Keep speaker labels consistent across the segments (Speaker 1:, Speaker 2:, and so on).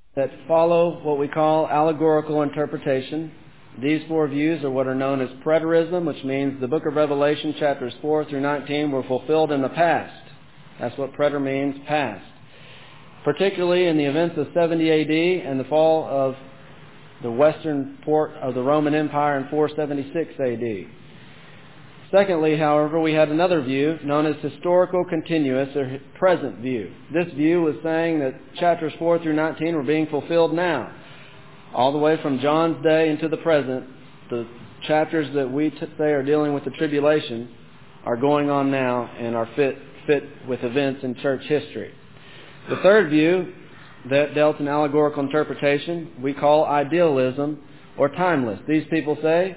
Speaker 1: that follow what we call allegorical interpretation. These four views are what are known as preterism, which means the book of Revelation, chapters 4 through 19, were fulfilled in the past. That's what preter means, past. Particularly in the events of 70 AD and the fall of the western port of the Roman Empire in 476 AD. Secondly, however, we had another view known as historical continuous or present view. This view was saying that chapters 4 through 19 were being fulfilled now. All the way from John's day into the present, the chapters that we say are dealing with the tribulation are going on now and are fit with events in church history. The third view that dealt in allegorical interpretation we call idealism or timeless. These people say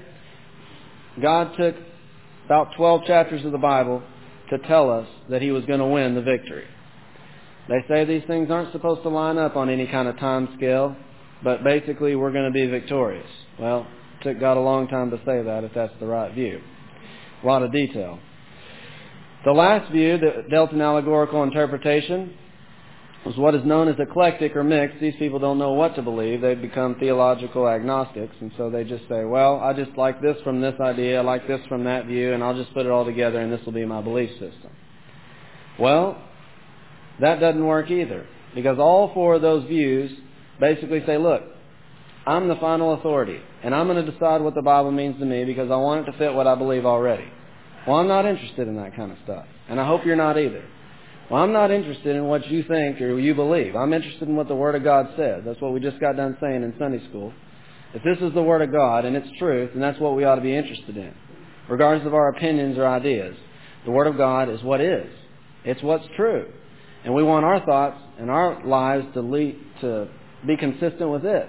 Speaker 1: God took about 12 chapters of the Bible to tell us that He was going to win the victory. They say these things aren't supposed to line up on any kind of time scale, but basically we're going to be victorious. Well, it took God a long time to say that if that's the right view. A lot of detail. The last view that dealt in allegorical interpretation was what is known as eclectic or mixed. These people don't know what to believe. They've become theological agnostics, and so they just say, well, I just like this from this idea, I like this from that view, and I'll just put it all together and this will be my belief system. Well, that doesn't work either, because all four of those views basically say, look, I'm the final authority, and I'm going to decide what the Bible means to me because I want it to fit what I believe already. Well, I'm not interested in that kind of stuff, and I hope you're not either. Well, I'm not interested in what you think or you believe. I'm interested in what the Word of God says. That's what we just got done saying in Sunday school. If this is the Word of God and it's truth, then that's what we ought to be interested in, regardless of our opinions or ideas. The Word of God is what is. It's what's true. And we want our thoughts and our lives to be consistent with it.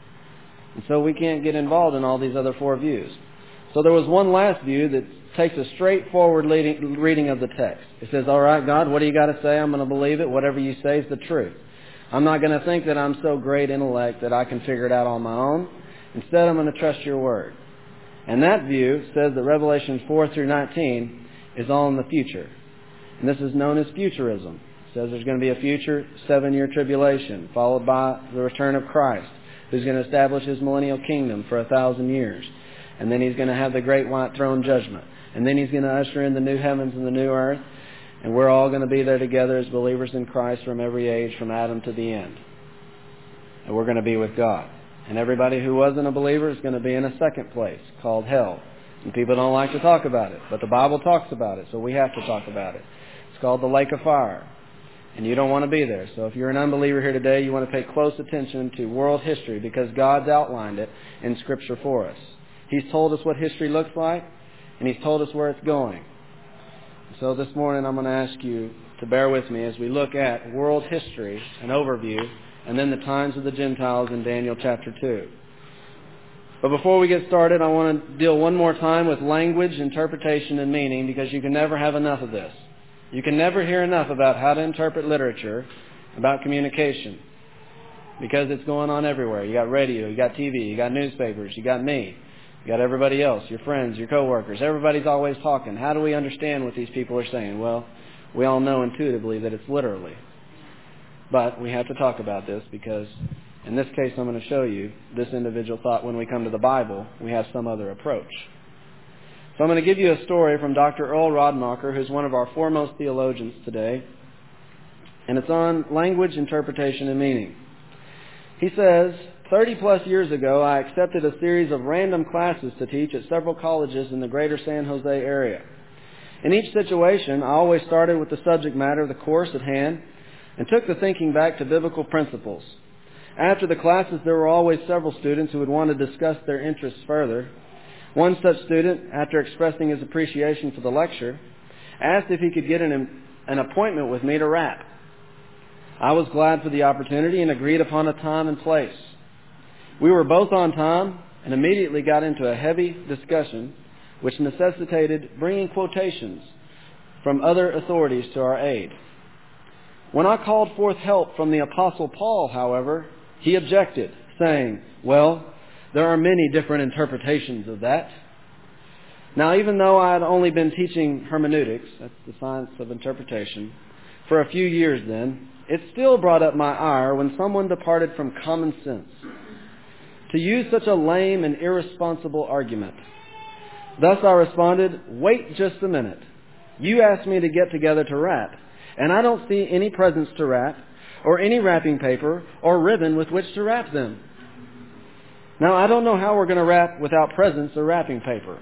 Speaker 1: And so we can't get involved in all these other four views. So there was one last view that takes a straightforward reading of the text. It says, all right, God, what do you got to say? I'm going to believe it. Whatever you say is the truth. I'm not going to think that I'm so great intellect that I can figure it out on my own. Instead, I'm going to trust your word. And that view says that Revelation 4 through 19 is all in the future. And this is known as futurism. It says there's going to be a future 7-year tribulation, followed by the return of Christ, who's going to establish His millennial kingdom for 1,000 years. And then He's going to have the great white throne judgment. And then He's going to usher in the new heavens and the new earth. And we're all going to be there together as believers in Christ from every age, from Adam to the end. And we're going to be with God. And everybody who wasn't a believer is going to be in a second place called hell. And people don't like to talk about it. But the Bible talks about it, so we have to talk about it. It's called the lake of fire. And you don't want to be there. So if you're an unbeliever here today, you want to pay close attention to world history because God's outlined it in Scripture for us. He's told us what history looks like, and He's told us where it's going. So this morning I'm going to ask you to bear with me as we look at world history, an overview, and then the times of the Gentiles in Daniel chapter 2. But before we get started, I want to deal one more time with language, interpretation, and meaning, because you can never have enough of this. You can never hear enough about how to interpret literature, about communication, because it's going on everywhere. You got radio, you got TV, you got newspapers, you got me. You got everybody else, your friends, your coworkers. Everybody's always talking. How do we understand what these people are saying? Well, we all know intuitively that it's literally. But we have to talk about this because in this case I'm going to show you this individual thought when we come to the Bible, we have some other approach. So I'm going to give you a story from Dr. Earl Rodmacher, who's one of our foremost theologians today. And it's on language, interpretation, and meaning. He says, 30-plus years ago, I accepted a series of random classes to teach at several colleges in the greater San Jose area. In each situation, I always started with the subject matter of the course at hand and took the thinking back to biblical principles. After the classes, there were always several students who would want to discuss their interests further. One such student, after expressing his appreciation for the lecture, asked if he could get an appointment with me to rap. I was glad for the opportunity and agreed upon a time and place. We were both on time and immediately got into a heavy discussion which necessitated bringing quotations from other authorities to our aid. When I called forth help from the Apostle Paul, however, he objected, saying, well, there are many different interpretations of that. Now, even though I had only been teaching hermeneutics, that's the science of interpretation, for a few years then, It still brought up my ire when someone departed from common sense to use such a lame and irresponsible argument. Thus I responded, "Wait just a minute. You asked me to get together to wrap, and I don't see any presents to wrap, or any wrapping paper, or ribbon with which to wrap them. Now, I don't know how we're going to wrap without presents or wrapping paper."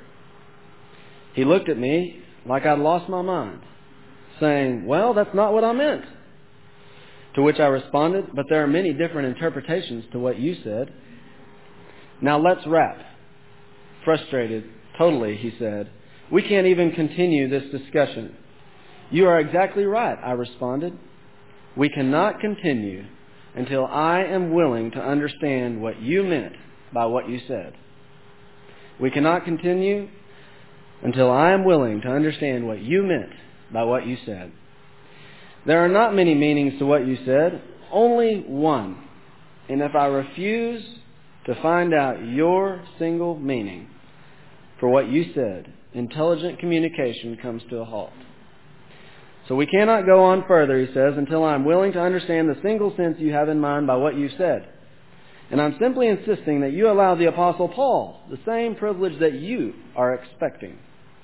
Speaker 1: He looked at me like I'd lost my mind, saying, "Well, that's not what I meant." To which I responded, "But there are many different interpretations to what you said. Now let's wrap." Frustrated, totally, he said, "We can't even continue this discussion." "You are exactly right," I responded. "We cannot continue until I am willing to understand what you meant by what you said. We cannot continue until I am willing to understand what you meant by what you said. There are not many meanings to what you said, only one. And if I refuse to find out your single meaning for what you said, intelligent communication comes to a halt. So we cannot go on further," he says, "until I am willing to understand the single sense you have in mind by what you said. And I'm simply insisting that you allow the Apostle Paul the same privilege that you are expecting.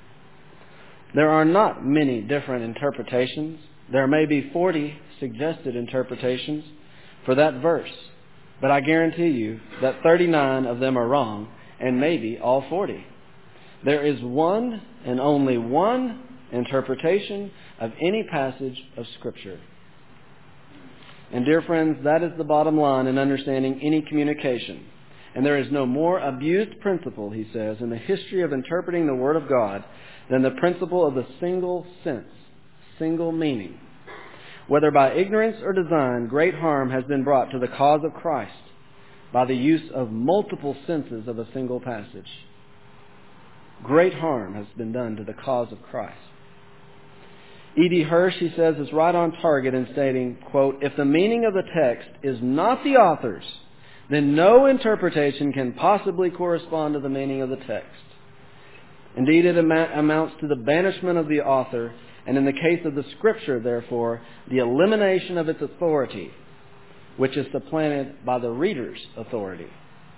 Speaker 1: There are not many different interpretations. There may be 40 suggested interpretations for that verse, but I guarantee you that 39 of them are wrong, and maybe all 40. There is one and only one interpretation of any passage of Scripture." And dear friends, that is the bottom line in understanding any communication. And there is no more abused principle, he says, in the history of interpreting the Word of God than the principle of the single sense, single meaning. Whether by ignorance or design, great harm has been brought to the cause of Christ by the use of multiple senses of a single passage. Great harm has been done to the cause of Christ. E.D. Hirsch, he says, is right on target in stating, quote, "If the meaning of the text is not the author's, then no interpretation can possibly correspond to the meaning of the text. Indeed, it amounts to the banishment of the author, and in the case of the Scripture, therefore, the elimination of its authority, which is supplanted by the reader's authority."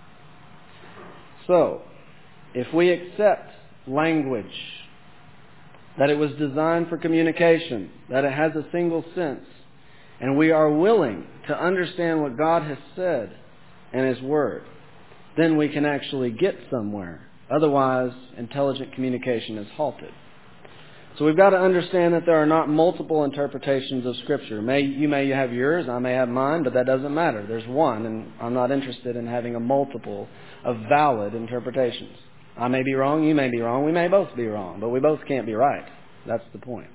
Speaker 1: So, if we accept language, that it was designed for communication, that it has a single sense, and we are willing to understand what God has said in His Word, then we can actually get somewhere. Otherwise, intelligent communication is halted. So we've got to understand that there are not multiple interpretations of Scripture. You may have yours, I may have mine, but that doesn't matter. There's one, and I'm not interested in having a multiple of valid interpretations. I may be wrong, you may be wrong, we may both be wrong, but we both can't be right. That's the point.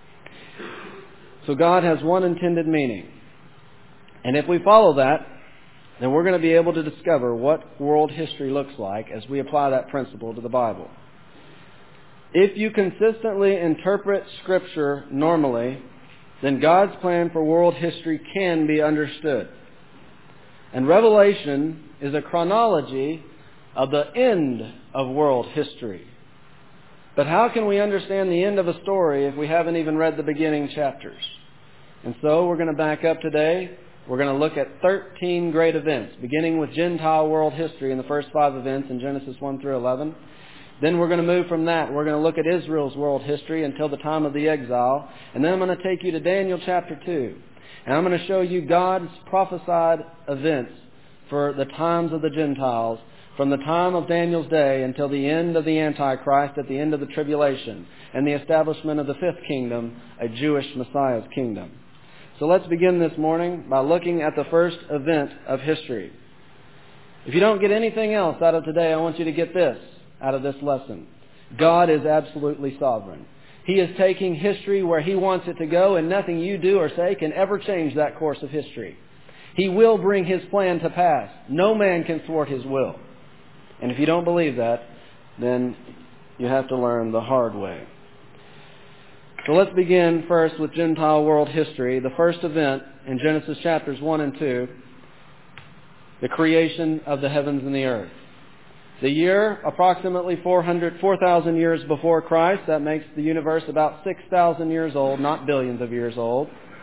Speaker 1: So God has one intended meaning. And if we follow that, then we're going to be able to discover what world history looks like as we apply that principle to the Bible. If you consistently interpret Scripture normally, then God's plan for world history can be understood. And Revelation is a chronology of the end of world history. But how can we understand the end of a story if we haven't even read the beginning chapters? And so we're going to back up today. We're going to look at 13 great events, beginning with Gentile world history in the first 5 events in Genesis 1 through 11. Then we're going to move from that. We're going to look at Israel's world history until the time of the exile. And then I'm going to take you to Daniel chapter 2. And I'm going to show you God's prophesied events for the times of the Gentiles, from the time of Daniel's day until the end of the Antichrist at the end of the tribulation and the establishment of the 5th kingdom, a Jewish Messiah's kingdom. So let's begin this morning by looking at the first event of history. If you don't get anything else out of today, I want you to get this out of this lesson. God is absolutely sovereign. He is taking history where He wants it to go, and nothing you do or say can ever change that course of history. He will bring His plan to pass. No man can thwart His will. And if you don't believe that, then you have to learn the hard way. So let's begin first with Gentile world history. The first event in Genesis chapters 1 and 2, the creation of the heavens and the earth. The year, approximately 4,000 years before Christ. That makes the universe about 6,000 years old, not billions of years old.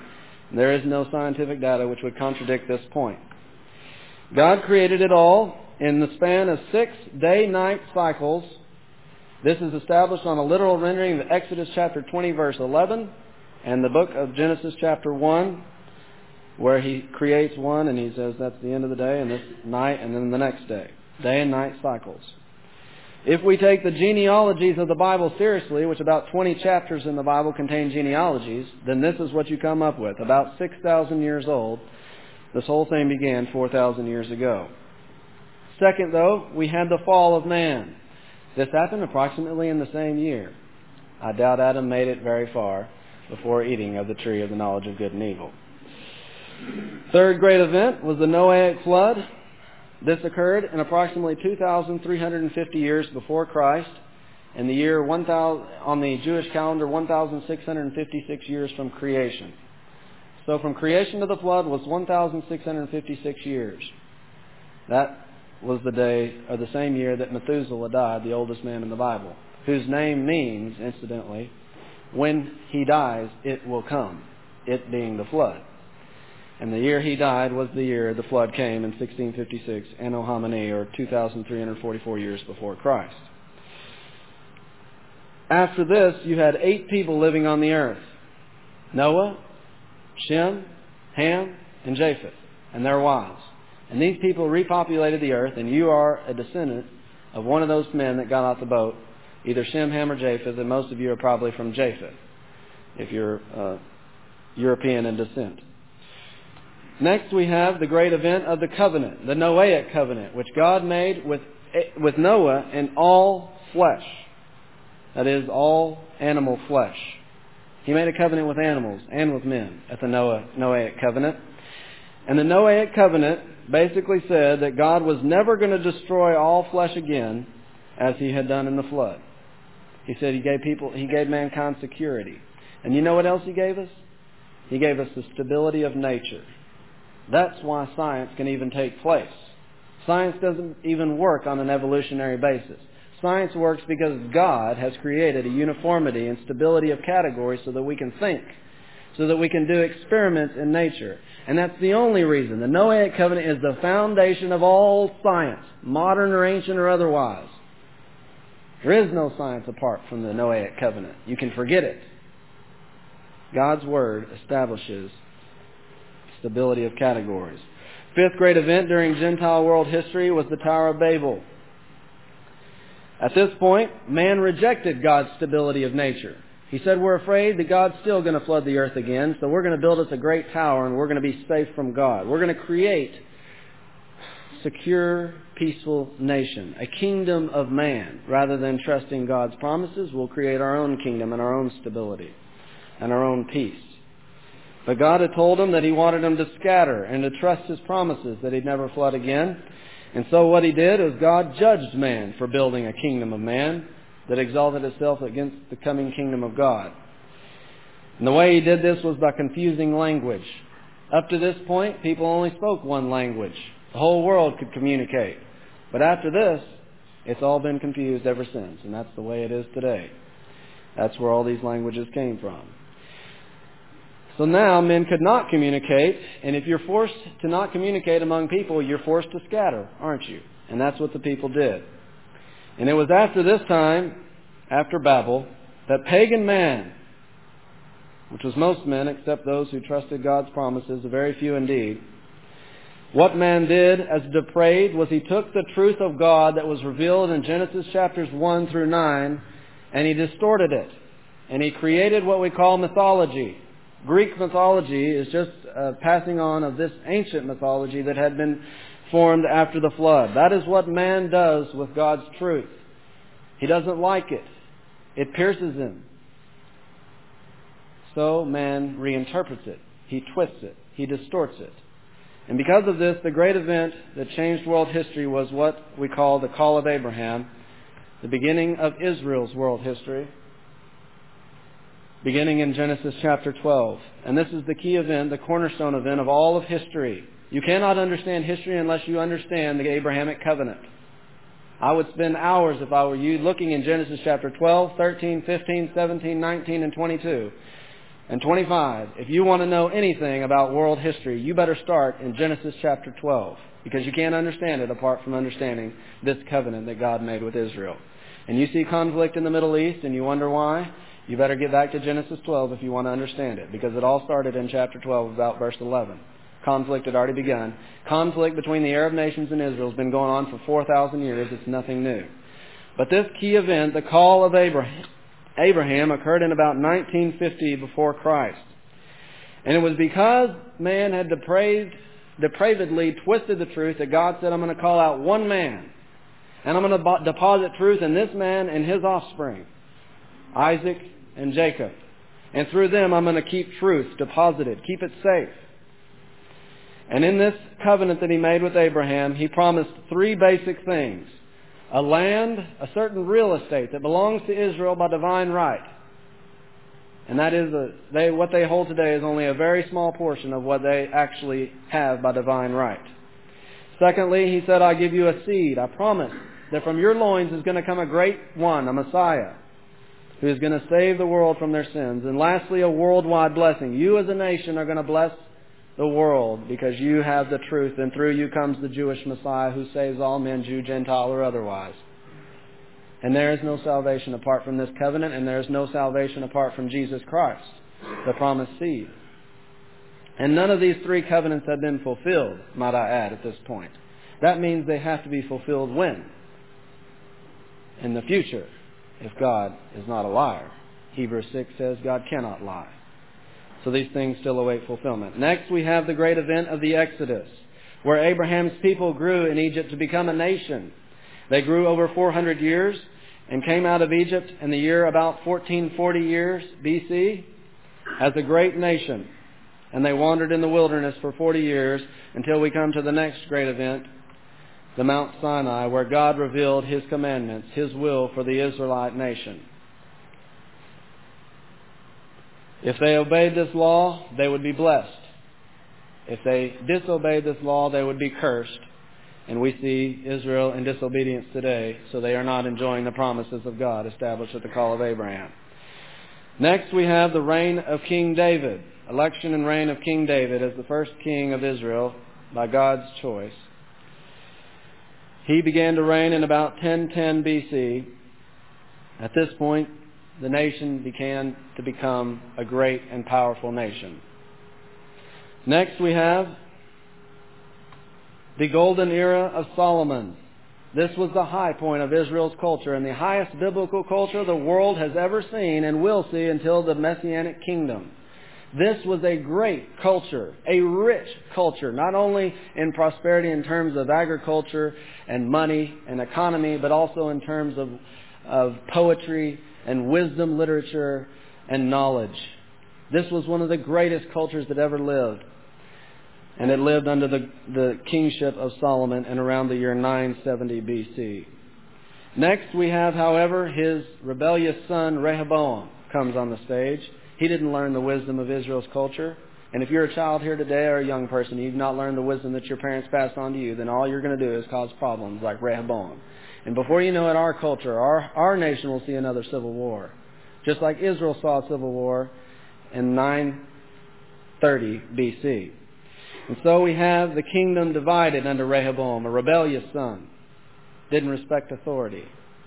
Speaker 1: There is no scientific data which would contradict this point. God created it all in the span of 6 day-night cycles. This is established on a literal rendering of Exodus chapter 20, verse 11, and the book of Genesis chapter 1, where He creates one and He says that's the end of the day, and this night, and then the next day. Day and night cycles. If we take the genealogies of the Bible seriously, which about 20 chapters in the Bible contain genealogies, then this is what you come up with. About 6,000 years old. This whole thing began 4,000 years ago. Second, though, we had the fall of man. This happened approximately in the same year. I doubt Adam made it very far before eating of the tree of the knowledge of good and evil. Third great event was the Noahic flood. This occurred in approximately 2,350 years before Christ, in the year 1000, on the Jewish calendar, 1,656 years from creation. So from creation to the flood was 1,656 years. That was the day, or the same year that Methuselah died, the oldest man in the Bible, whose name means, incidentally, when he dies, it will come, it being the flood. And the year he died was the year the flood came in 1656, Anno Domini, or 2,344 years before Christ. After this, you had 8 people living on the earth: Noah, Shem, Ham, and Japheth, and their wives. And these people repopulated the earth, and you are a descendant of one of those men that got out the boat, either Shem, Ham, or Japheth, and most of you are probably from Japheth, if you're European in descent. Next, we have the great event of the covenant, the Noahic covenant, which God made with Noah and all flesh. That is, all animal flesh. He made a covenant with animals and with men at the Noahic covenant. And the Noahic covenant basically said that God was never going to destroy all flesh again as He had done in the flood. He said He gave mankind security. And you know what else He gave us? He gave us the stability of nature. That's why science can even take place. Science doesn't even work on an evolutionary basis. Science works because God has created a uniformity and stability of categories so that we can think, so that we can do experiments in nature. And that's the only reason. The Noahic covenant is the foundation of all science, modern or ancient or otherwise. There is no science apart from the Noahic covenant. You can forget it. God's Word establishes stability of categories. Fifth great event during Gentile world history was the Tower of Babel. At this point, man rejected God's stability of nature. He said, we're afraid that God's still going to flood the earth again, so we're going to build us a great tower and we're going to be safe from God. We're going to create a secure, peaceful nation, a kingdom of man. Rather than trusting God's promises, we'll create our own kingdom and our own stability and our own peace. But God had told him that He wanted them to scatter and to trust His promises, that He'd never flood again. And so what He did is God judged man for building a kingdom of man that exalted itself against the coming kingdom of God. And the way He did this was by confusing language. Up to this point, people only spoke one language. The whole world could communicate. But after this, it's all been confused ever since. And that's the way it is today. That's where all these languages came from. So now men could not communicate, and if you're forced to not communicate among people, you're forced to scatter, aren't you? And that's what the people did. And it was after this time, after Babel, that pagan man, which was most men except those who trusted God's promises, a very few indeed, what man did as depraved was he took the truth of God that was revealed in Genesis chapters 1 through 9, and he distorted it. And he created what we call mythology. Greek mythology is just a passing on of this ancient mythology that had been formed after the flood. That is what man does with God's truth. He doesn't like it. It pierces him. So man reinterprets it. He twists it. He distorts it. And because of this, the great event that changed world history was what we call the Call of Abraham, the beginning of Israel's world history, beginning in Genesis chapter 12. And this is the key event, the cornerstone event of all of history. You cannot understand history unless you understand the Abrahamic covenant. I would spend hours, if I were you, looking in Genesis chapter 12, 13, 15, 17, 19, and 22 and 25. If you want to know anything about world history, you better start in Genesis chapter 12, because you can't understand it apart from understanding this covenant that God made with Israel. And you see conflict in the Middle East and you wonder why, you better get back to Genesis 12 if you want to understand it, because it all started in chapter 12 about verse 11. Conflict had already begun. Conflict between the Arab nations and Israel has been going on for 4,000 years. It's nothing new. But this key event, the call of Abraham, occurred in about 1950 before Christ. And it was because man had depravedly twisted the truth that God said, I'm going to call out one man. And I'm going to deposit truth in this man and his offspring, Isaac and Jacob. And through them I'm going to keep truth deposited, keep it safe. And in this covenant that He made with Abraham, He promised three basic things. A land, a certain real estate that belongs to Israel by divine right. And that is, what they hold today is only a very small portion of what they actually have by divine right. Secondly, He said, I'll give you a seed. I promise that from your loins is going to come a great one, a Messiah, who is going to save the world from their sins. And lastly, a worldwide blessing. You as a nation are going to bless the world because you have the truth, and through you comes the Jewish Messiah who saves all men, Jew, Gentile, or otherwise. And there is no salvation apart from this covenant, and there is no salvation apart from Jesus Christ, the promised seed. And none of these three covenants have been fulfilled, might I add, at this point. That means they have to be fulfilled when? In the future, if God is not a liar. Hebrews 6 says God cannot lie. So these things still await fulfillment. Next, we have the great event of the Exodus, where Abraham's people grew in Egypt to become a nation. They grew over 400 years and came out of Egypt in the year about 1440 years BC as a great nation. And they wandered in the wilderness for 40 years until we come to the next great event, the Mount Sinai, where God revealed His commandments, His will for the Israelite nation. If they obeyed this law, they would be blessed. If they disobeyed this law, they would be cursed. And we see Israel in disobedience today, so they are not enjoying the promises of God established at the call of Abraham. Next, we have the reign of King David. Election and reign of King David as the first king of Israel by God's choice. He began to reign in about 1010 BC. At this point, the nation began to become a great and powerful nation. Next we have the golden era of Solomon. This was the high point of Israel's culture and the highest biblical culture the world has ever seen and will see until the Messianic kingdom. This was a great culture, a rich culture, not only in prosperity in terms of agriculture and money and economy, but also in terms of poetry and wisdom, literature, and knowledge. This was one of the greatest cultures that ever lived. And it lived under the kingship of Solomon in around the year 970 BC. Next we have, however, his rebellious son Rehoboam comes on the stage. He didn't learn the wisdom of Israel's culture. And if you're a child here today or a young person, you've not learned the wisdom that your parents passed on to you, then all you're going to do is cause problems like Rehoboam. And before you know it, our culture, our nation will see another civil war. Just like Israel saw a civil war in 930 BC. And so we have the kingdom divided under Rehoboam, a rebellious son. Didn't respect authority.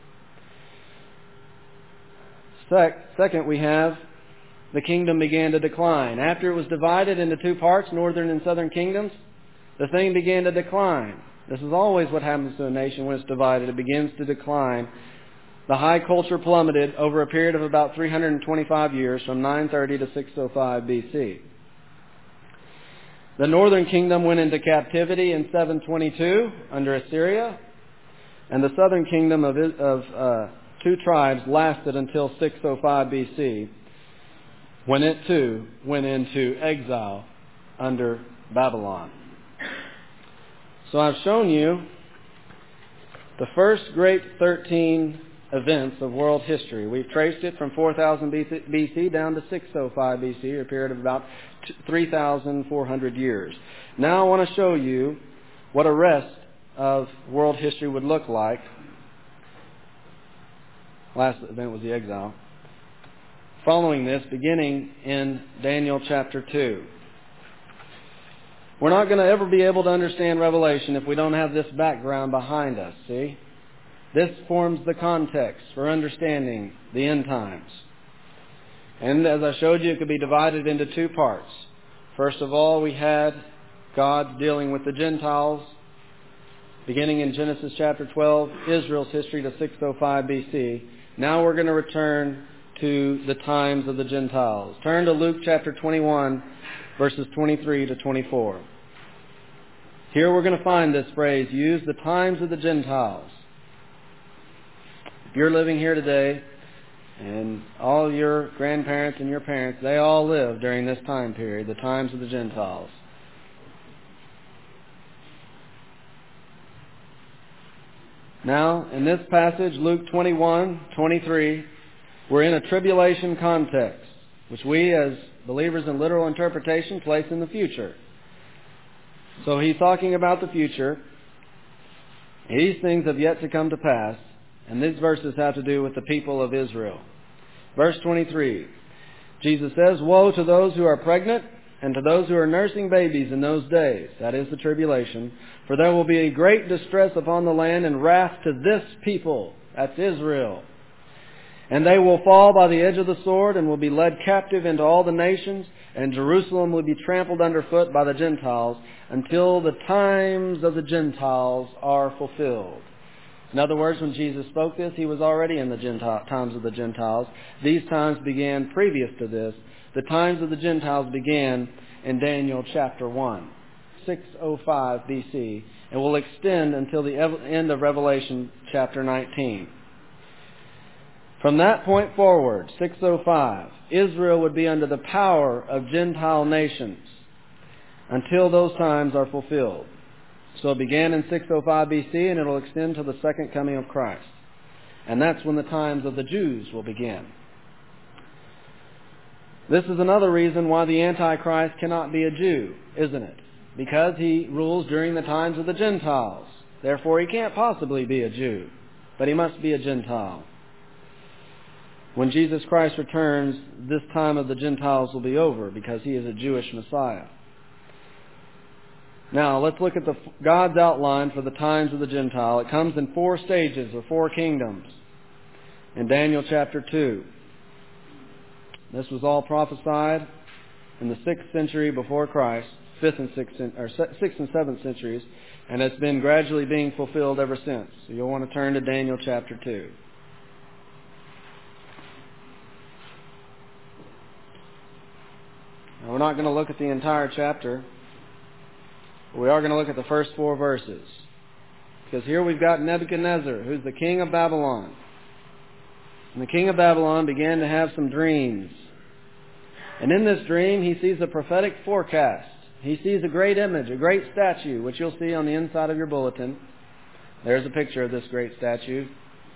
Speaker 1: Second, we have the kingdom began to decline. After it was divided into two parts, northern and southern kingdoms, the thing began to decline. This is always what happens to a nation when it's divided. It begins to decline. The high culture plummeted over a period of about 325 years, from 930 to 605 BC. The northern kingdom went into captivity in 722 under Assyria, and the southern kingdom of two tribes lasted until 605 BC, when it too went into exile under Babylon. So I've shown you the first great 13 events of world history. We've traced it from 4000 BC down to 605 BC, a period of about 3,400 years. Now I want to show you what a rest of world history would look like. Last event was the exile. following this, beginning in Daniel chapter 2. We're not going to ever be able to understand Revelation if we don't have this background behind us, see? This forms the context for understanding the end times. And as I showed you, it could be divided into two parts. First of all, we had God dealing with the Gentiles, beginning in Genesis chapter 12, Israel's history to 605 BC. Now we're going to return to the times of the Gentiles. Turn to Luke chapter 21, verses 23 to 24. Here we're going to find this phrase used, the times of the Gentiles. If you're living here today, and all your grandparents and your parents, they all lived during this time period, the times of the Gentiles. Now, in this passage, Luke 21:23, we're in a tribulation context, which we as believers in literal interpretation place in the future. So he's talking about the future. These things have yet to come to pass, and these verses have to do with the people of Israel. Verse 23, Jesus says, "Woe to those who are pregnant and to those who are nursing babies in those days," that is the tribulation, "for there will be a great distress upon the land and wrath to this people," that's Israel. "And they will fall by the edge of the sword and will be led captive into all the nations, and Jerusalem will be trampled underfoot by the Gentiles until the times of the Gentiles are fulfilled." In other words, when Jesus spoke this, He was already in the times of the Gentiles. These times began previous to this. The times of the Gentiles began in Daniel chapter 1, 605 BC, and will extend until the end of Revelation chapter 19. From that point forward, 605, Israel would be under the power of Gentile nations until those times are fulfilled. So it began in 605 BC, and it will extend to the second coming of Christ. And that's when the times of the Jews will begin. This is another reason why the Antichrist cannot be a Jew, isn't it? Because he rules during the times of the Gentiles. Therefore, he can't possibly be a Jew, but he must be a Gentile. When Jesus Christ returns, this time of the Gentiles will be over because he is a Jewish Messiah. Now, let's look at God's outline for the times of the Gentile. It comes in 4 stages or 4 kingdoms in Daniel chapter 2. This was all prophesied in the 6th century before Christ, 6th and 7th centuries, and it's been gradually being fulfilled ever since. So you'll want to turn to Daniel chapter 2. Now, we're not going to look at the entire chapter. We are going to look at the first 4 verses. Because here we've got Nebuchadnezzar, who's the king of Babylon. And the king of Babylon began to have some dreams. And in this dream, he sees a prophetic forecast. He sees a great image, a great statue, which you'll see on the inside of your bulletin. There's a picture of this great statue.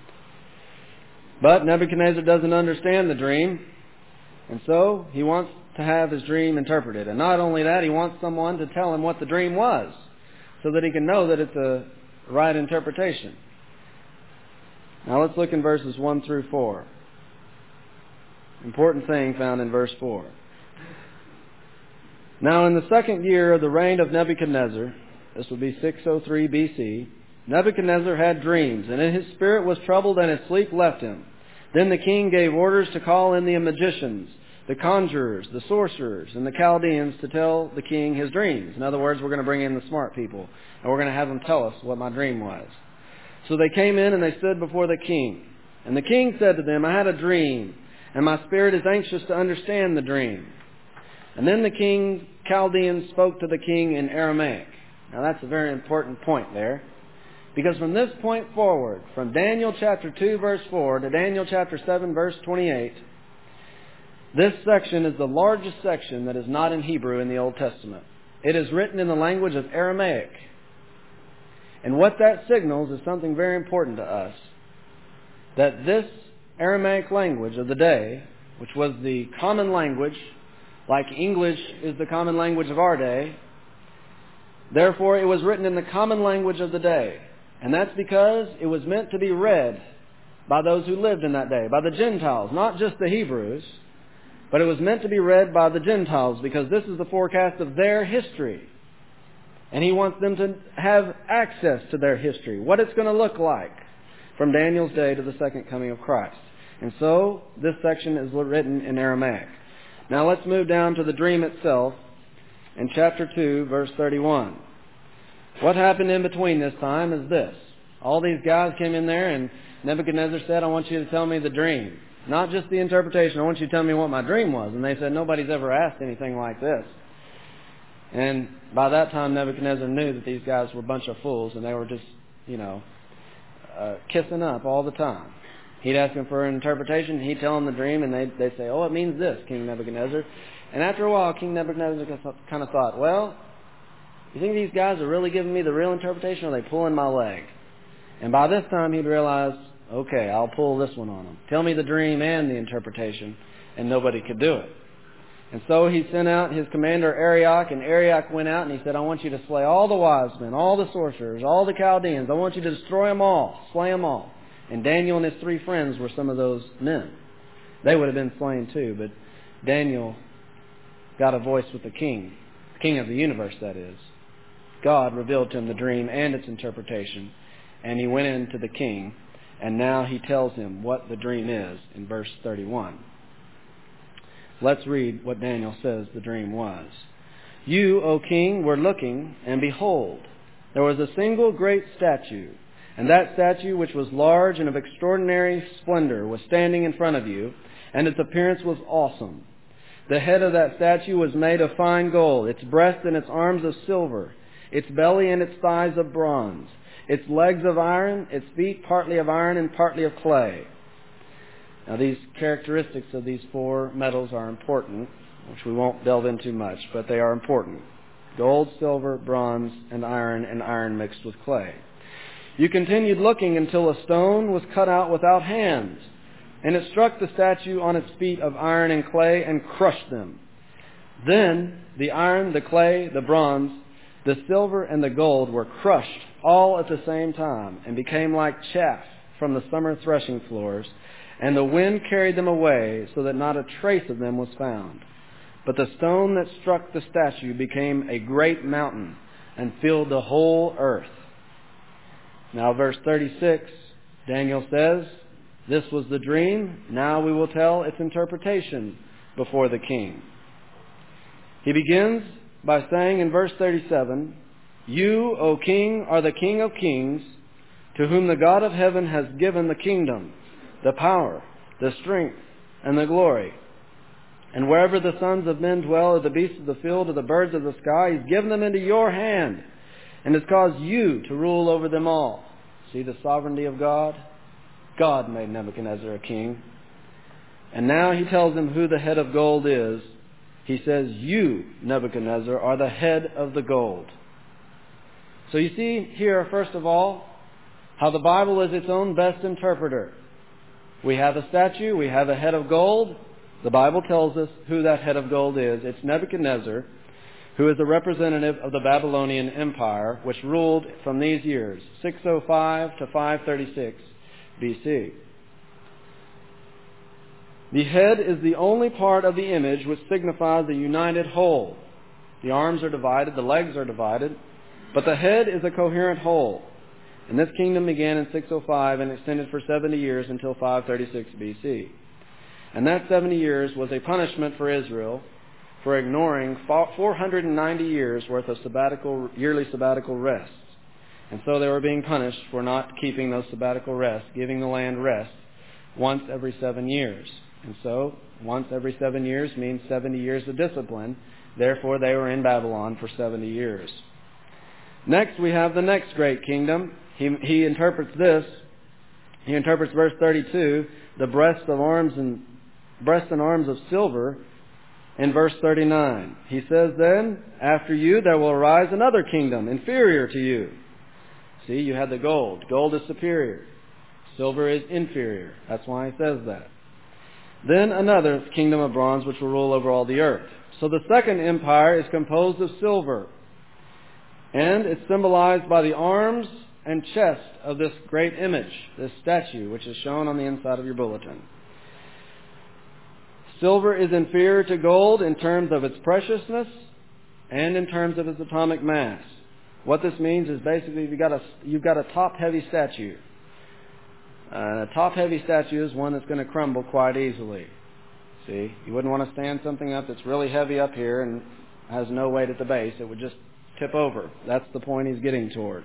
Speaker 1: But Nebuchadnezzar doesn't understand the dream. And so he wants to have his dream interpreted. And not only that, he wants someone to tell him what the dream was, so that he can know that it's a right interpretation. Now let's look in verses 1 through 4. Important thing found in verse 4. "Now in the 2nd year of the reign of Nebuchadnezzar," this would be 603 BC, "Nebuchadnezzar had dreams, and his spirit was troubled, and his sleep left him. Then the king gave orders to call in the magicians, the conjurers, the sorcerers, and the Chaldeans to tell the king his dreams." In other words, we're going to bring in the smart people, and we're going to have them tell us what my dream was. "So they came in and they stood before the king. And the king said to them, 'I had a dream, and my spirit is anxious to understand the dream.' And then the king Chaldeans spoke to the king in Aramaic." Now that's a very important point there. Because from this point forward, from Daniel chapter 2 verse 4 to Daniel chapter 7 verse 28, this section is the largest section that is not in Hebrew in the Old Testament. It is written in the language of Aramaic. And what that signals is something very important to us. That this Aramaic language of the day, which was the common language, like English is the common language of our day, therefore it was written in the common language of the day. And that's because it was meant to be read by those who lived in that day, by the Gentiles, not just the Hebrews, But it was meant to be read by the Gentiles because this is the forecast of their history. And he wants them to have access to their history, what it's going to look like from Daniel's day to the second coming of Christ. And so this section is written in Aramaic. Now let's move down to the dream itself in chapter 2, verse 31. What happened in between this time is this. All these guys came in there and Nebuchadnezzar said, I want you to tell me the dream. Not just the interpretation. I want you to tell me what my dream was. And they said, nobody's ever asked anything like this. And by that time, Nebuchadnezzar knew that these guys were a bunch of fools and they were just, kissing up all the time. He'd ask them for an interpretation. He'd tell them the dream and they'd say, oh, it means this, King Nebuchadnezzar. And after a while, King Nebuchadnezzar kind of thought, well, you think these guys are really giving me the real interpretation or are they pulling my leg? And by this time, he'd realized, okay, I'll pull this one on them. Tell me the dream and the interpretation. And nobody could do it. And so he sent out his commander Arioch, and Arioch went out and he said, I want you to slay all the wise men, all the sorcerers, all the Chaldeans. I want you to destroy them all, slay them all. And Daniel and his 3 friends were some of those men. They would have been slain too, but Daniel got a voice with the king of the universe, that is. God revealed to him the dream and its interpretation, and he went in to the king, and now he tells him what the dream is in verse 31. Let's read what Daniel says the dream was. You, O king, were looking, and behold, there was a single great statue, and that statue, which was large and of extraordinary splendor, was standing in front of you, and its appearance was awesome. The head of that statue was made of fine gold, its breast and its arms of silver, its belly and its thighs of bronze, its legs of iron, its feet partly of iron and partly of clay. Now these characteristics of these 4 metals are important, which we won't delve into much, but they are important. Gold, silver, bronze, and iron mixed with clay. You continued looking until a stone was cut out without hands, and it struck the statue on its feet of iron and clay and crushed them. Then the iron, the clay, the bronze, the silver, and the gold were crushed all at the same time and became like chaff from the summer threshing floors, and the wind carried them away so that not a trace of them was found. But the stone that struck the statue became a great mountain and filled the whole earth. Now verse 36, Daniel says, this was the dream. Now we will tell its interpretation before the king. He begins by saying in verse 37, You, O king, are the King of kings, to whom the God of heaven has given the kingdom, the power, the strength, and the glory. And wherever the sons of men dwell, or the beasts of the field, or the birds of the sky, He's given them into your hand, and has caused you to rule over them all. See the sovereignty of God? God made Nebuchadnezzar a king. And now he tells him who the head of gold is. He says, you, Nebuchadnezzar, are the head of the gold. So you see here, first of all, how the Bible is its own best interpreter. We have a statue, we have a head of gold. The Bible tells us who that head of gold is. It's Nebuchadnezzar, who is a representative of the Babylonian Empire, which ruled from these years, 605 to 536 BC. The head is the only part of the image which signifies the united whole. The arms are divided, the legs are divided, but the head is a coherent whole. And this kingdom began in 605 and extended for 70 years until 536 BC. And that 70 years was a punishment for Israel for ignoring 490 years worth of yearly sabbatical rests. And so they were being punished for not keeping those sabbatical rests, giving the land rest once every 7 years. And so, once every 7 years means 70 years of discipline. Therefore, they were in Babylon for 70 years. Next, we have the next great kingdom. He interprets this. He interprets verse 32, the breast and arms of silver, in verse 39. He says then, after you there will arise another kingdom inferior to you. See, you had the gold. Gold is superior. Silver is inferior. That's why he says that. Then another kingdom of bronze which will rule over all the earth. So the second empire is composed of silver. And it's symbolized by the arms and chest of this great image, this statue, which is shown on the inside of your bulletin. Silver is inferior to gold in terms of its preciousness and in terms of its atomic mass. What this means is basically you've got a top-heavy statue. A top-heavy statue is one that's going to crumble quite easily. See, you wouldn't want to stand something up that's really heavy up here and has no weight at the base. It would just tip over. That's the point he's getting toward.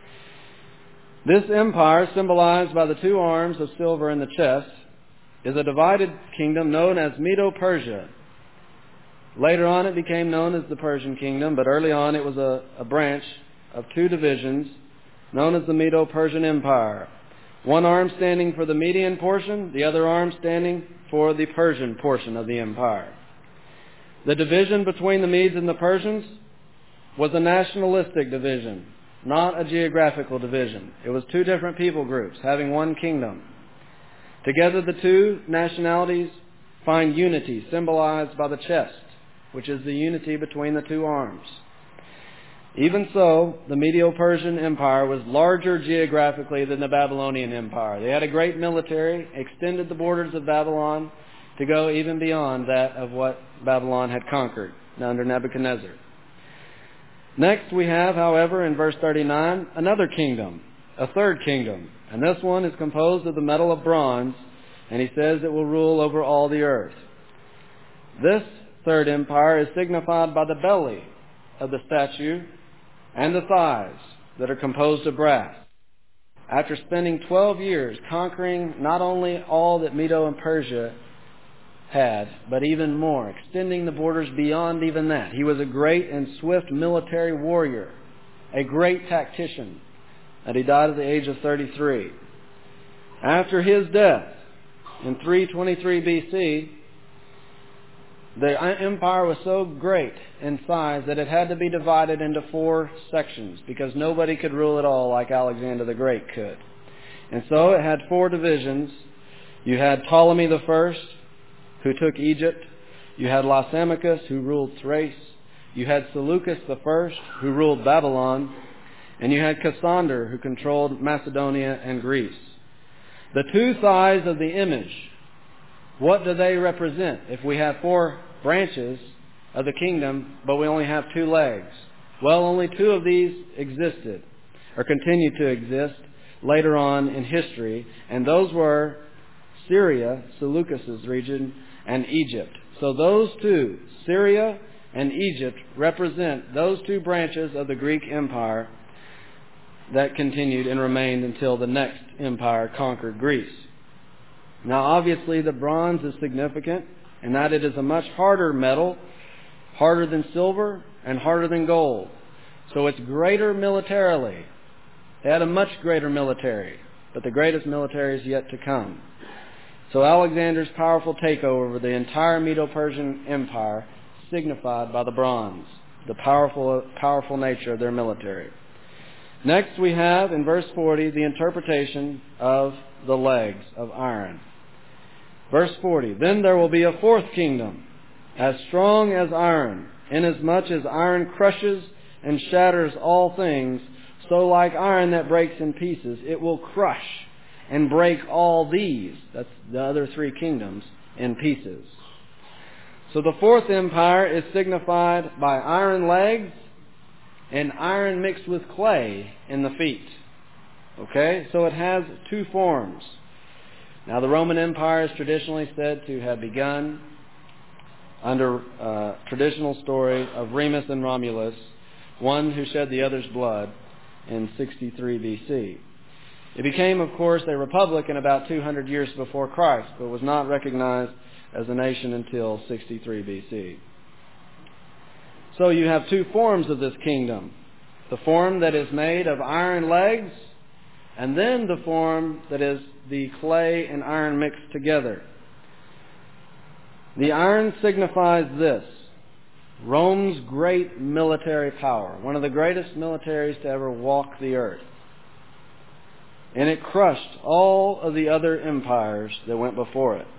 Speaker 1: This empire, symbolized by the two arms of silver in the chest, is a divided kingdom known as Medo-Persia. Later on it became known as the Persian kingdom, but early on it was a branch of two divisions known as the Medo-Persian Empire. One arm standing for the Median portion, the other arm standing for the Persian portion of the empire. The division between the Medes and the Persians was a nationalistic division, not a geographical division. It was two different people groups having one kingdom. Together the two nationalities find unity, symbolized by the chest, which is the unity between the two arms. Even so, the Medo-Persian Empire was larger geographically than the Babylonian Empire. They had a great military, extended the borders of Babylon to go even beyond that of what Babylon had conquered under Nebuchadnezzar. Next we have, however, in verse 39, another kingdom, a third kingdom. And this one is composed of the metal of bronze, and he says it will rule over all the earth. This third empire is signified by the belly of the statue and the thighs that are composed of brass. After spending 12 years conquering not only all that Medo and Persia had, but even more, extending the borders beyond even that. He was a great and swift military warrior, a great tactician, and he died at the age of 33. After his death, in 323 BC, the empire was so great in size that it had to be divided into 4 sections because nobody could rule it all like Alexander the Great could. And so it had 4 divisions. You had Ptolemy the First, who took Egypt. You had Lysimachus, who ruled Thrace. You had Seleucus the First, who ruled Babylon. And you had Cassander, who controlled Macedonia and Greece. The 2 thighs of the image, what do they represent? If we have 4 branches of the kingdom, but we only have 2 legs. Well, only 2 of these existed, or continued to exist later on in history, and those were Syria, Seleucus' region, and Egypt. So those 2, Syria and Egypt, represent those 2 branches of the Greek Empire that continued and remained until the next empire conquered Greece. Now, obviously, the bronze is significant in that it is a much harder metal, harder than silver and harder than gold. So it's greater militarily. They had a much greater military, but the greatest military is yet to come. So Alexander's powerful takeover over the entire Medo-Persian Empire signified by the bronze, the powerful nature of their military. Next we have, in verse 40, the interpretation of the legs of iron. Verse 40, then there will be a 4th kingdom, as strong as iron, inasmuch as iron crushes and shatters all things, so like iron that breaks in pieces, it will crush and break all these, that's the other 3 kingdoms, in pieces. So the 4th empire is signified by iron legs and iron mixed with clay in the feet. Okay? So it has 2 forms. Now the Roman Empire is traditionally said to have begun under a traditional story of Remus and Romulus, one who shed the other's blood in 63 BC. It became, of course, a republic in about 200 years before Christ, but was not recognized as a nation until 63 BC. So you have 2 forms of this kingdom. The form that is made of iron legs, and then the form that is the clay and iron mixed together. The iron signifies this: Rome's great military power, one of the greatest militaries to ever walk the earth. And it crushed all of the other empires that went before it.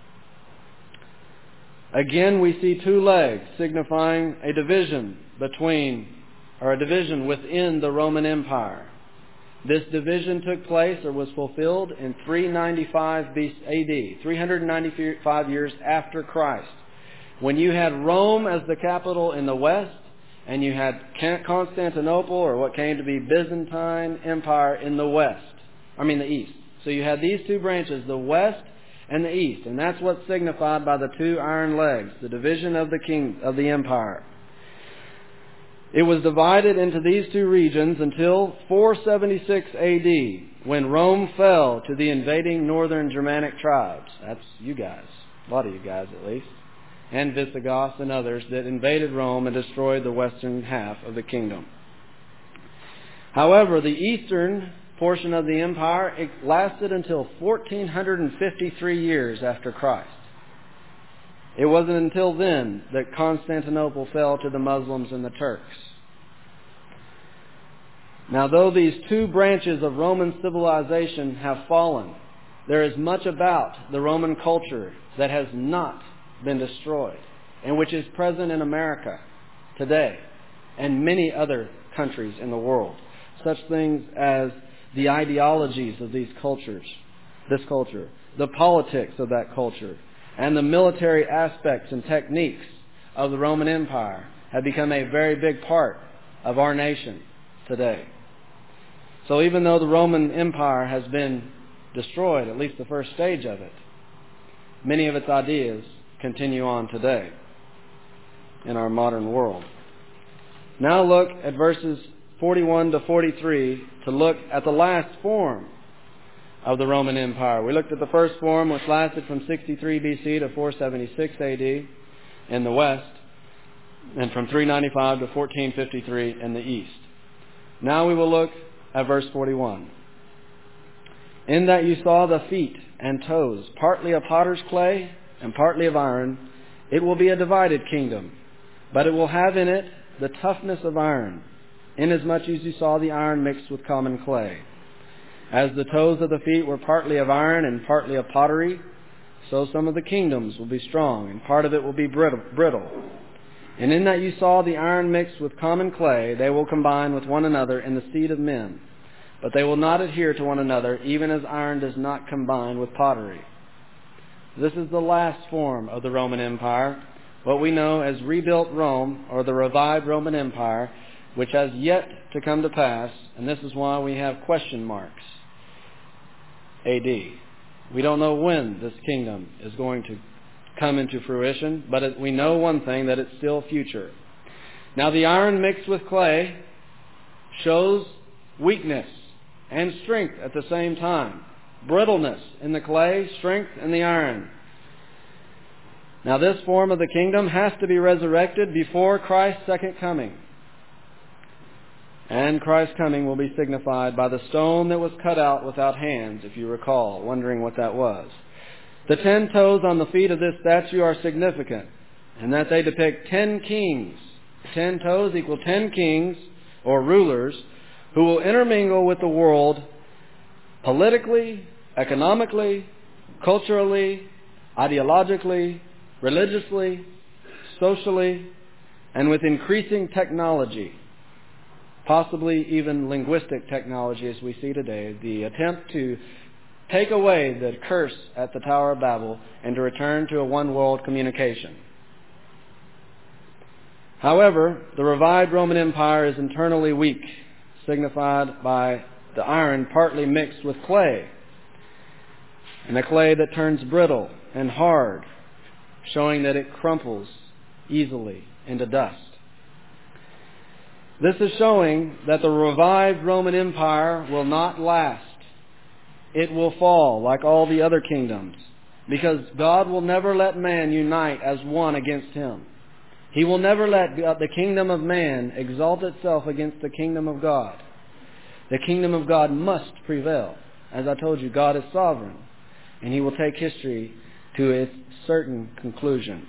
Speaker 1: Again, we see 2 legs signifying a division between, or a division within the Roman Empire. This division took place or was fulfilled in 395 AD, 395 years after Christ, when you had Rome as the capital in the west, and you had Constantinople, or what came to be Byzantine Empire, in the east. So you had these two branches, the west and the east, and that's what's signified by the two iron legs, the division of the empire. It was divided into these two regions until 476 AD, when Rome fell to the invading northern Germanic tribes. That's you guys, a lot of you guys at least, and Visigoths and others that invaded Rome and destroyed the western half of the kingdom. However, the eastern portion of the empire, it lasted until 1453 years after Christ. It wasn't until then that Constantinople fell to the Muslims and the Turks. Now, though these two branches of Roman civilization have fallen, there is much about the Roman culture that has not been destroyed, and which is present in America today and many other countries in the world. Such things as the ideologies of this culture, the politics of that culture, and the military aspects and techniques of the Roman Empire have become a very big part of our nation today. So even though the Roman Empire has been destroyed, at least the first stage of it, many of its ideas continue on today in our modern world. Now look at verses 41 to 43 to look at the last form of the Roman Empire. We looked at the first form, which lasted from 63 BC to 476 AD in the west, and from 395 to 1453 in the east. Now we will look at verse 41. In that you saw the feet and toes, partly of potter's clay and partly of iron, it will be a divided kingdom, but it will have in it the toughness of iron, inasmuch as you saw the iron mixed with common clay. As the toes of the feet were partly of iron and partly of pottery, so some of the kingdoms will be strong, and part of it will be brittle. And in that you saw the iron mixed with common clay, they will combine with one another in the seed of men. But they will not adhere to one another, even as iron does not combine with pottery. This is the last form of the Roman Empire, what we know as rebuilt Rome, or the revived Roman Empire, which has yet to come to pass, and this is why we have question marks. AD. We don't know when this kingdom is going to come into fruition, but we know one thing, that it's still future. Now the iron mixed with clay shows weakness and strength at the same time. Brittleness in the clay, strength in the iron. Now this form of the kingdom has to be resurrected before Christ's second coming. And Christ's coming will be signified by the stone that was cut out without hands, if you recall, wondering what that was. The 10 toes on the feet of this statue are significant, in that they depict 10 kings. 10 toes equal 10 kings, or rulers, who will intermingle with the world politically, economically, culturally, ideologically, religiously, socially, and with increasing technology, possibly even linguistic technology as we see today, the attempt to take away the curse at the Tower of Babel and to return to a one-world communication. However, the revived Roman Empire is internally weak, signified by the iron partly mixed with clay, and a clay that turns brittle and hard, showing that it crumples easily into dust. This is showing that the revived Roman Empire will not last. It will fall like all the other kingdoms, because God will never let man unite as one against Him. He will never let the kingdom of man exalt itself against the kingdom of God. The kingdom of God must prevail. As I told you, God is sovereign, and He will take history to its certain conclusion.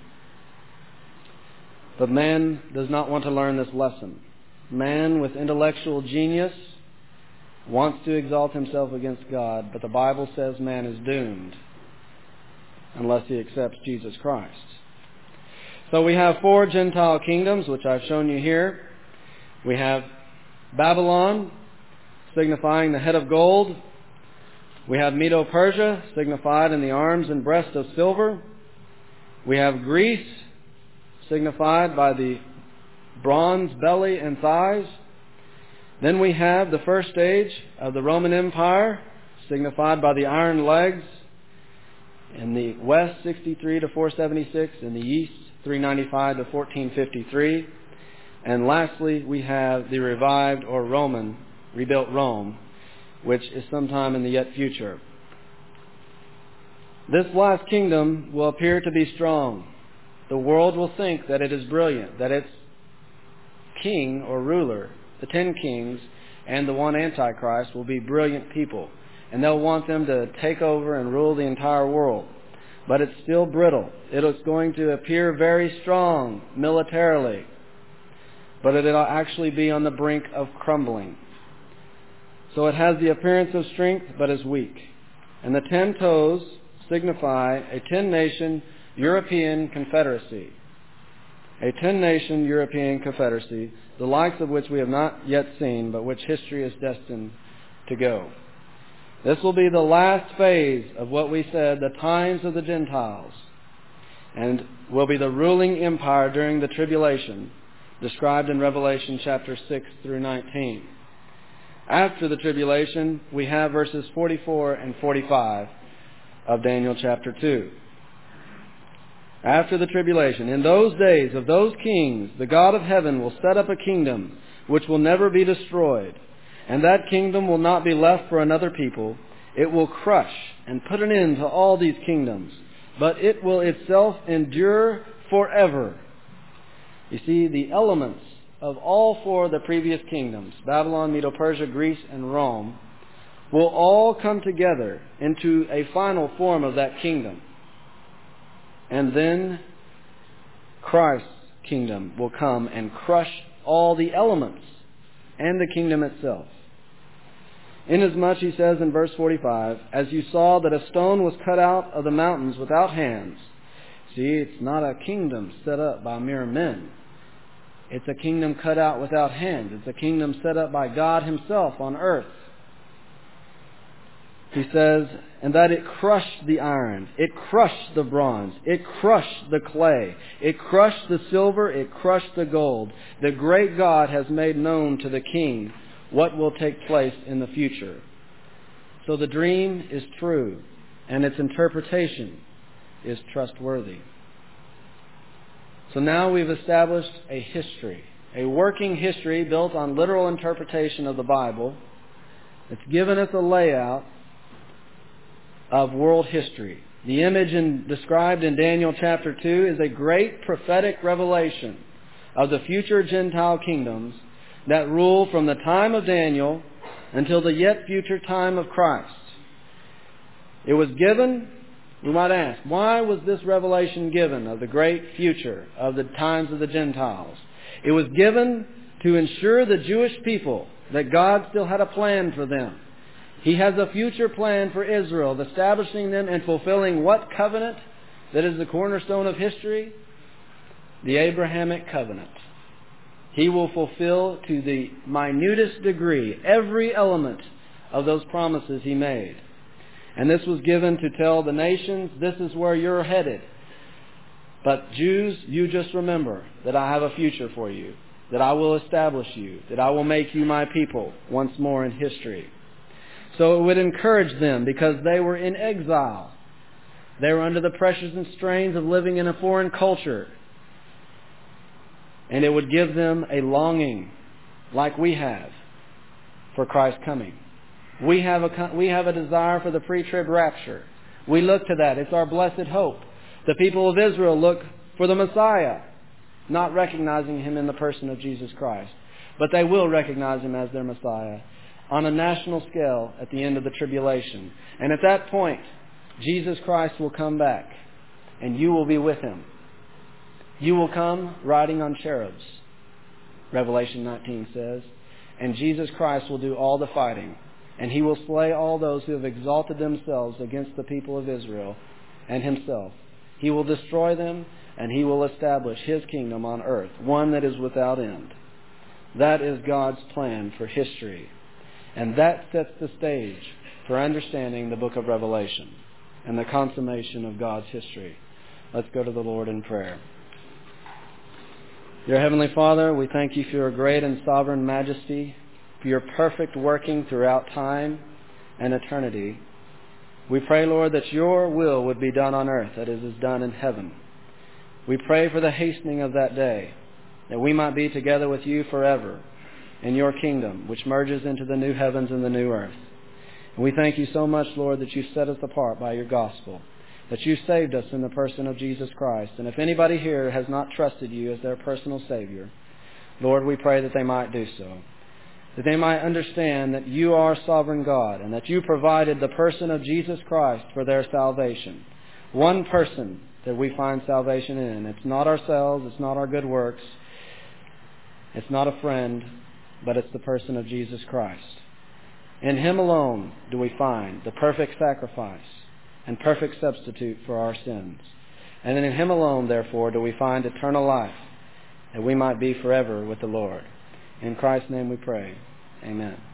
Speaker 1: But man does not want to learn this lesson. Man with intellectual genius wants to exalt himself against God, but the Bible says man is doomed unless he accepts Jesus Christ. So we have 4 Gentile kingdoms, which I've shown you here. We have Babylon, signifying the head of gold. We have Medo-Persia, signified in the arms and breast of silver. We have Greece, signified by the bronze belly and thighs. Then we have the first stage of the Roman Empire, signified by the iron legs. In the west, 63 to 476. In the east, 395 to 1453. And lastly, we have the revived or rebuilt Rome, which is sometime in the yet future. This last kingdom will appear to be strong. The world will think that it is brilliant, that its king or ruler, the 10 kings, and the one Antichrist will be brilliant people. And they'll want them to take over and rule the entire world. But it's still brittle. It is going to appear very strong militarily. But it'll actually be on the brink of crumbling. So it has the appearance of strength, but is weak. And the 10 toes signify a 10-nation European confederacy. A 10-nation European confederacy, the likes of which we have not yet seen, but which history is destined to go. This will be the last phase of what we said, the times of the Gentiles, and will be the ruling empire during the tribulation, described in Revelation chapter 6 through 19. After the tribulation, we have verses 44 and 45 of Daniel chapter 2. After the tribulation, in those days of those kings, the God of heaven will set up a kingdom which will never be destroyed. And that kingdom will not be left for another people. It will crush and put an end to all these kingdoms, but it will itself endure forever. You see, the elements of all 4 of the previous kingdoms, Babylon, Medo-Persia, Greece, and Rome, will all come together into a final form of that kingdom. And then Christ's kingdom will come and crush all the elements and the kingdom itself. Inasmuch, he says in verse 45, as you saw that a stone was cut out of the mountains without hands. See, it's not a kingdom set up by mere men. It's a kingdom cut out without hands. It's a kingdom set up by God Himself on earth. He says, and that it crushed the iron, it crushed the bronze, it crushed the clay, it crushed the silver, it crushed the gold. The great God has made known to the king what will take place in the future. So the dream is true, and its interpretation is trustworthy. So now we've established a history, a working history built on literal interpretation of the Bible. It's given us a layout of world history. The image described in Daniel chapter 2 is a great prophetic revelation of the future Gentile kingdoms that rule from the time of Daniel until the yet future time of Christ. It was given, we might ask, why was this revelation given of the great future of the times of the Gentiles? It was given to ensure the Jewish people that God still had a plan for them. He has a future plan for Israel, establishing them and fulfilling what covenant that is the cornerstone of history? The Abrahamic covenant. He will fulfill to the minutest degree every element of those promises He made. And this was given to tell the nations, this is where you're headed. But Jews, you just remember that I have a future for you, that I will establish you, that I will make you my people once more in history. So it would encourage them because they were in exile. They were under the pressures and strains of living in a foreign culture. And it would give them a longing, like we have, for Christ's coming. We have a desire for the pre-trib rapture. We look to that. It's our blessed hope. The people of Israel look for the Messiah, not recognizing Him in the person of Jesus Christ. But they will recognize Him as their Messiah on a national scale at the end of the tribulation. And at that point, Jesus Christ will come back, and you will be with Him. You will come riding on cherubs, Revelation 19 says. And Jesus Christ will do all the fighting. And He will slay all those who have exalted themselves against the people of Israel and Himself. He will destroy them, and He will establish His kingdom on earth, one that is without end. That is God's plan for history. And that sets the stage for understanding the book of Revelation and the consummation of God's history. Let's go to the Lord in prayer. Dear Heavenly Father, we thank you for your great and sovereign majesty, for your perfect working throughout time and eternity. We pray, Lord, that your will would be done on earth as it is done in heaven. We pray for the hastening of that day, that we might be together with you forever in your kingdom, which merges into the new heavens and the new earth. And we thank you so much, Lord, that you set us apart by your gospel, that you saved us in the person of Jesus Christ. And if anybody here has not trusted you as their personal Savior, Lord, we pray that they might do so, that they might understand that you are sovereign God and that you provided the person of Jesus Christ for their salvation. One person that we find salvation in. It's not ourselves, it's not our good works, it's not a friend, but it's the person of Jesus Christ. In Him alone do we find the perfect sacrifice and perfect substitute for our sins. And in Him alone, therefore, do we find eternal life, that we might be forever with the Lord. In Christ's name we pray. Amen.